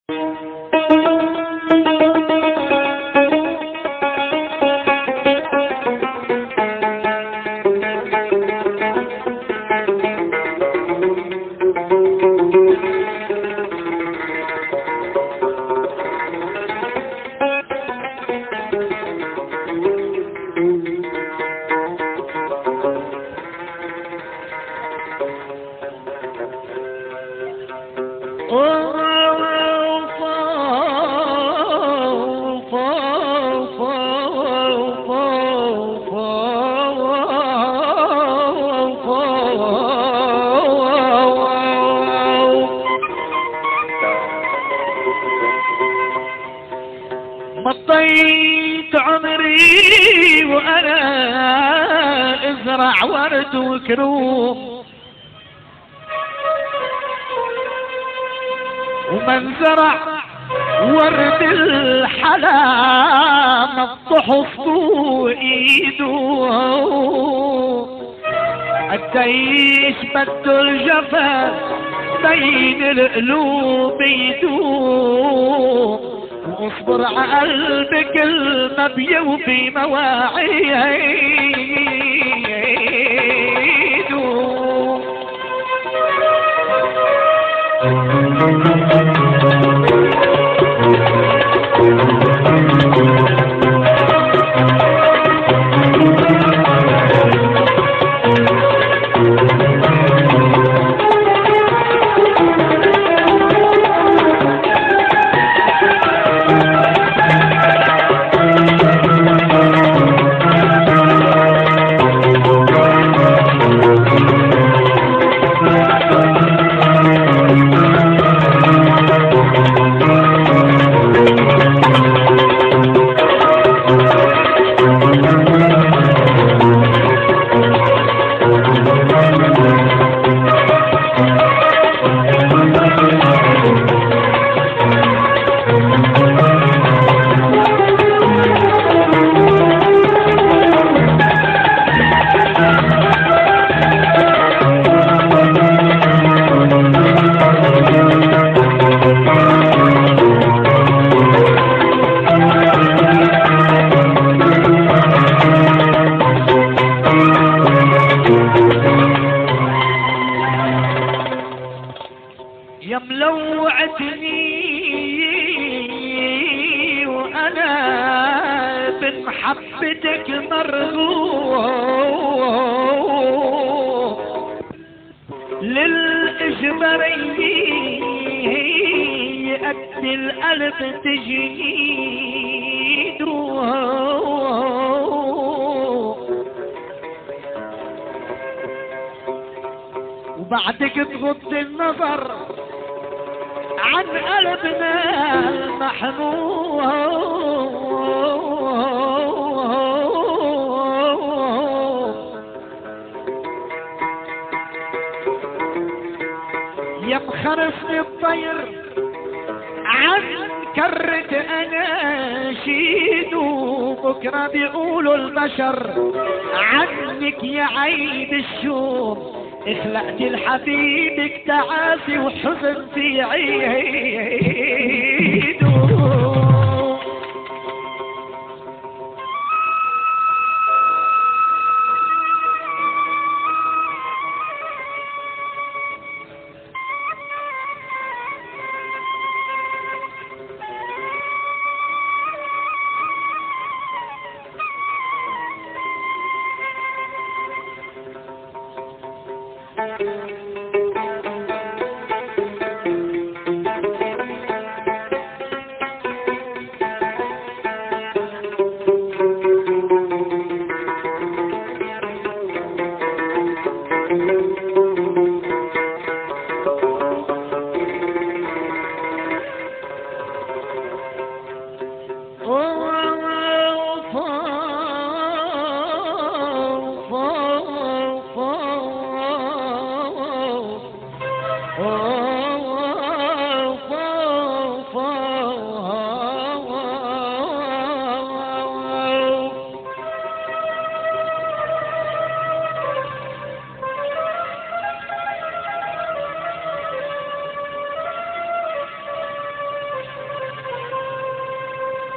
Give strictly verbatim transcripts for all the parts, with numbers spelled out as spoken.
مطيت عمري وانا ازرع ورد وكروم، ومن زرع ورد الحلا نطحف ايده، قديش بده الجفا بين القلوب يدوم، واصبر على قلبك كل ما بيوفي مواعيده. يا ملوعتني وانا بمحبتك مرغوب، للإجبارية قد القلب تجيد، وبعدك تغض النظر عن قلبنا المحمود. يا مخرفني الطير عن كرت اناشيد، بكره بيقولوا البشر عنك يا عيد الشوم، اخلقت لحبيبك تعاسي وحزن في عيده.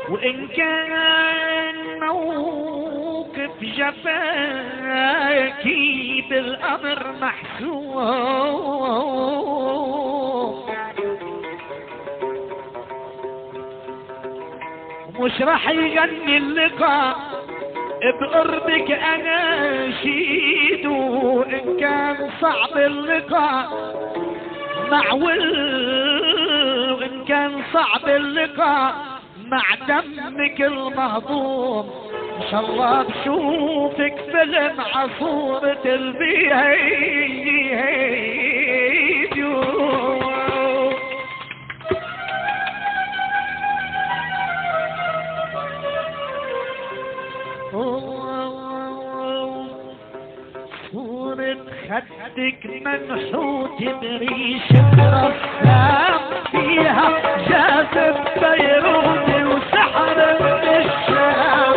وإن كان موقف جفاكي بالأمر محسوب، مش راح يغني اللقاء بقربك اناشيد. وإن كان صعب اللقاء مع ول، وإن كان صعب اللقاء مع دمك المهضوم، ان شاء الله بشوفك فيلم عصورة الفيديو. صورة خدك منحوت بريش رسام، فيها جاذب بيروتي وسحر الشام.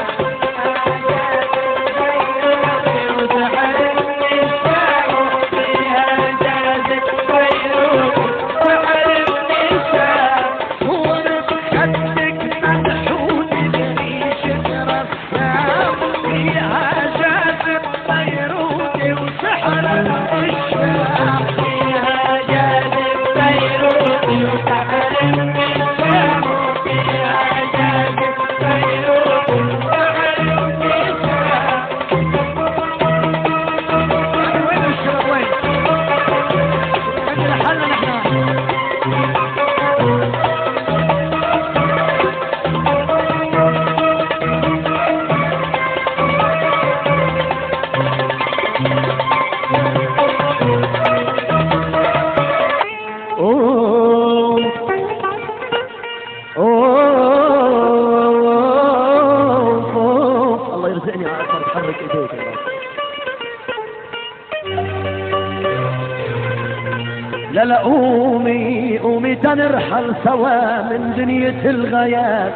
لا لا قومي قومي تنرحل سوا من دنيا الغياب،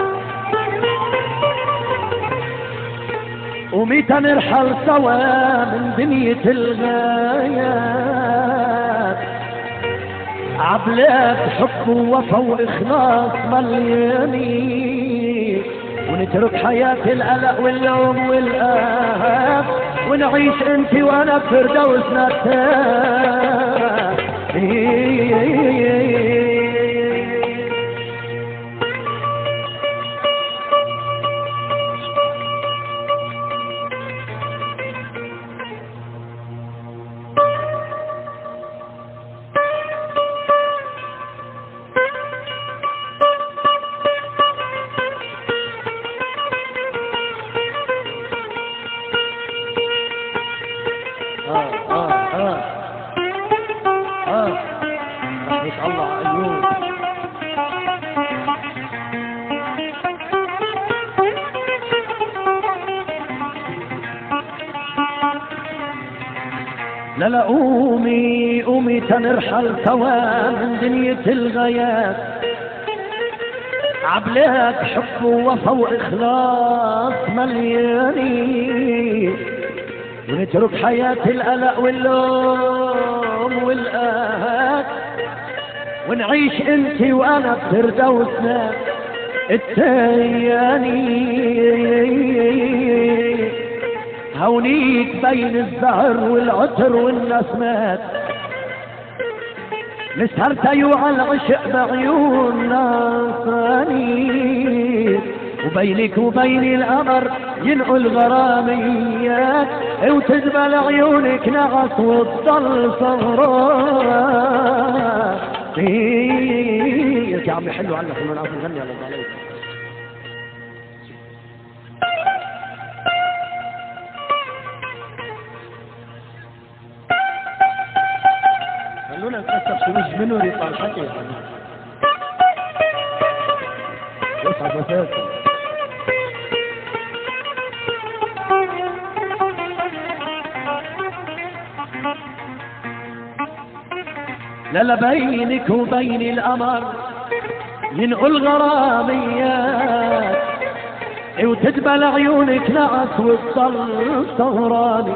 قومي تنرحل سوا من دنيا الغياب. عبلات حب ووفا واخلاص مليانين، ونترك حياة القلق واللوم والآهاب، ونعيش انت وانا بفردوسنا التاب. لا لا قومي قومي تنرحل سوا من دنيا الغياب. عبلات حب ووفا واخلاص مليانين، ونترك حياة القلق واللوم والآهات، ونعيش انت وانا بفردوسنا التياني. هونيك بين الزهر والعطر والنسمات، نسهر تيوع العشق بعيون ناصراني، وبينك وبين القمر ينقل غراميات، وتجمل عيونك نعس وتضل صغران. يا عمي حلو عنك من عاصم غني على الله. خلونا نكسر شويش منه يطلع الحكي يصعد اساسا. لا لا بينك وبين القمر ينقل غراميات، وتدبل عيونك نعس وتضل سهراني،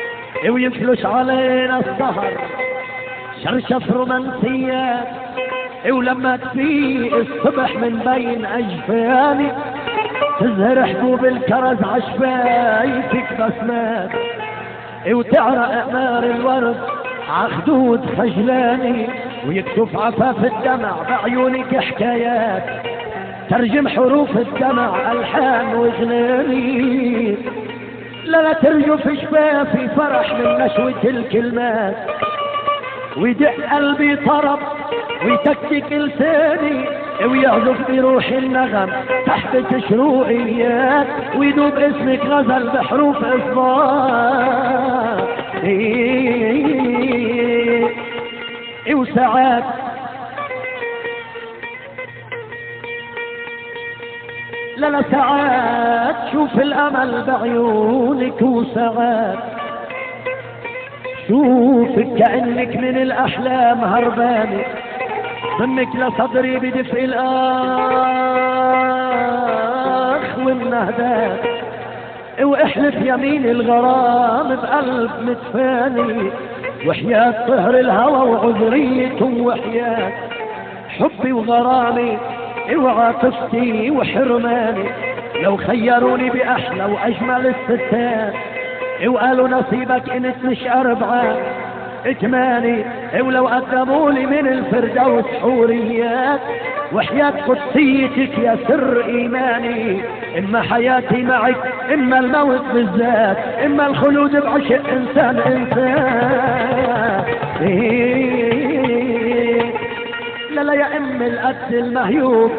وينفلش علينا السهر شرشف رومانسيات، ولما تفيق الصبح من بين أجفاني تزهر حبوب الكرز عشفايتك بسمات، وتعرق نار الورد عخدود خجلاني، ويكتف عفاف الدمع بعيونك حكايات، ترجم حروف الدمع ألحان وغناني. لا لا ترجف شفافي فرح من نشوة الكلمات، ويدق قلبي طرب ويتكتك لساني، ويعزف بروح النغم تحت شروقيات، ويدوب اسمك غزل بحروف اصبار. إيه وساعات لا لا ساعات شوف الامل بعيونك، وساعات شوفك كأنك من الاحلام هرباني، ضمك لصدري بدفء الاخ والنهدات، واحلف يمين الغرام بقلب متفاني، وحياة طهر الهوى وعذريته، وحياة حبي وغرامي وعاطفتي وحرماني. لو خيروني بأحلى وأجمل الستات، وقالوا نصيبك انت مش أربعة اتماني، ولو قدموا لي من الفردوس حوريات، وحياة قدسيتك يا سر إيماني، إما حياتي معك إما الموت بالذات، إما الخلود بعشق إنسان إنسان. إيه لا لا يا أم القد المهيوب،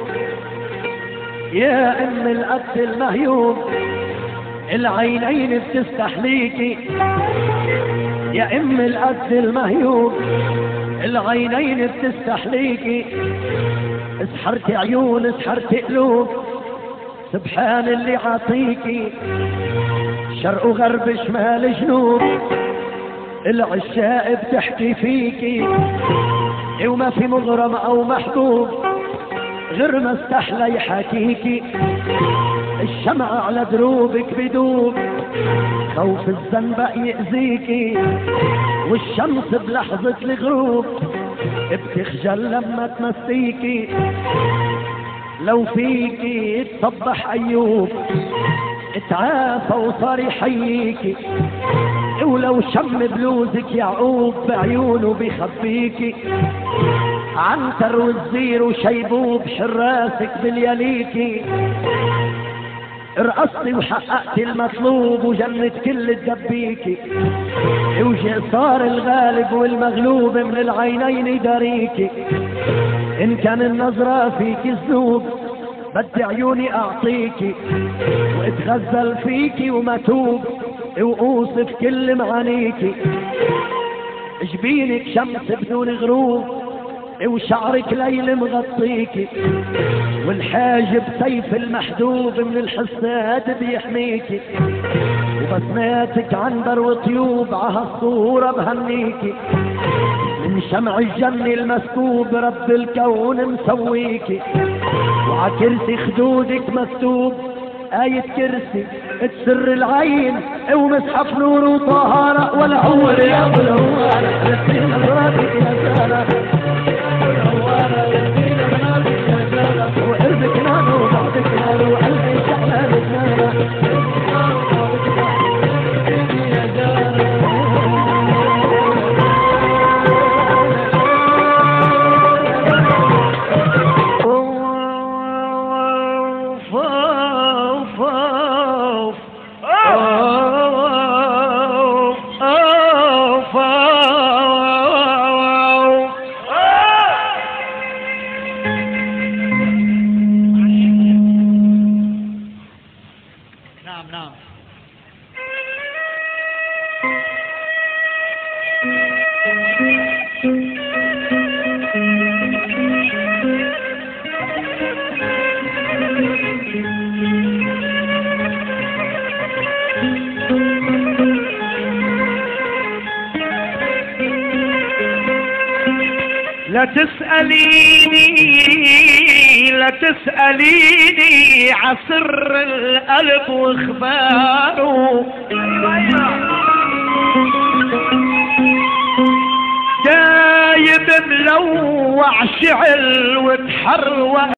يا أم القد المهيوب، العينين بتستحليكي، يا أم القد المهيوب، العينين بتستحليكي، اسحرتي عيون اسحرتي قلوب، سبحان اللي عاطيكي، شرق وغرب شمال جنوب، العشاق بتحكي فيكي، وما في مغرم او محبوب غير ما استحلى يحاكيكي، الشمع على دروبك بدوب، خوف الزنبق يأذيكي، والشمس بلحظة الغروب بتخجل لما تمسيكي، لو فيكي تصبح أيوب اتعافى وصار يحييكي، ولو شم بلوزك يعقوب بعيونه بيخبيكي، عنتر والزير وشيبوب حراسك باليليكي، رقصتي وحققتي المطلوب وجنة كل الدبيكي، وجه صار الغالب والمغلوب من العينين داريكي، إن كان النظرة فيكي الذوب بدي عيوني أعطيكي، واتغزل فيكي ومتوب وأوصف كل معانيكي، جبينك شمس بدون غروب وشعرك ليل مغطيكي، والحاجب سيف المحدوب من الحساد بيحميكي، وبسماتك عنبر وطيوب عهالصورة بهنيكي، من شمع الجن المسكوب رب الكون مسويكي، وعكرسي خدودك مكتوب آية كرسي تسر العين ومصحف نور وطهارة، والعمر يا ابو الهوارة يسين نظراتك يا سارة، وقربك نار وبعدك نار وقلبي شحنة بسنارة. لا تسأليني لا تسأليني عسر القلب واخباره، دايب ملوع شعل وتحروى